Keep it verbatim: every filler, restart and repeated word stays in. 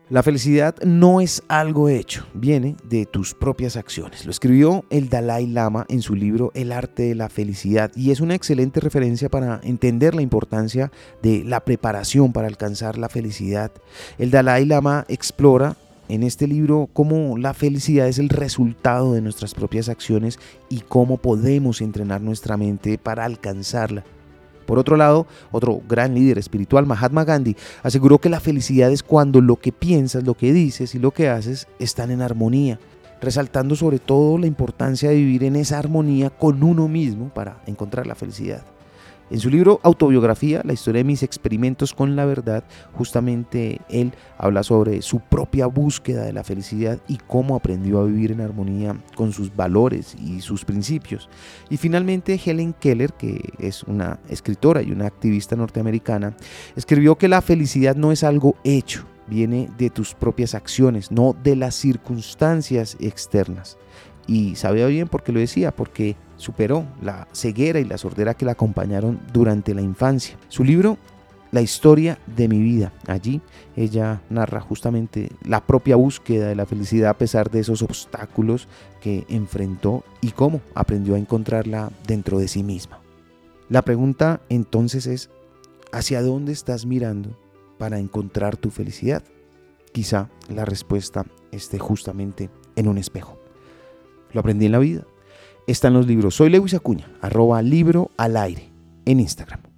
La felicidad no es algo hecho, viene de tus propias acciones. Lo escribió el Dalai Lama en su libro El arte de la felicidad y es una excelente referencia para entender la importancia de la preparación para alcanzar la felicidad. El Dalai Lama explora en este libro cómo la felicidad es el resultado de nuestras propias acciones y cómo podemos entrenar nuestra mente para alcanzarla. Por otro lado, otro gran líder espiritual, Mahatma Gandhi, aseguró que la felicidad es cuando lo que piensas, lo que dices y lo que haces están en armonía, resaltando sobre todo la importancia de vivir en esa armonía con uno mismo para encontrar la felicidad. En su libro Autobiografía, la historia de mis experimentos con la verdad, justamente él habla sobre su propia búsqueda de la felicidad y cómo aprendió a vivir en armonía con sus valores y sus principios. Y finalmente Helen Keller, que es una escritora y una activista norteamericana, escribió que la felicidad no es algo hecho, viene de tus propias acciones, no de las circunstancias externas. Y sabía bien por qué lo decía, porque superó la ceguera y la sordera que la acompañaron durante la infancia. Su libro, La historia de mi vida, allí ella narra justamente la propia búsqueda de la felicidad a pesar de esos obstáculos que enfrentó y cómo aprendió a encontrarla dentro de sí misma. La pregunta entonces es, ¿hacia dónde estás mirando para encontrar tu felicidad? Quizá la respuesta esté justamente en un espejo. Lo aprendí en la vida. Está en los libros. Soy Lewis Acuña, arroba libro al aire en Instagram.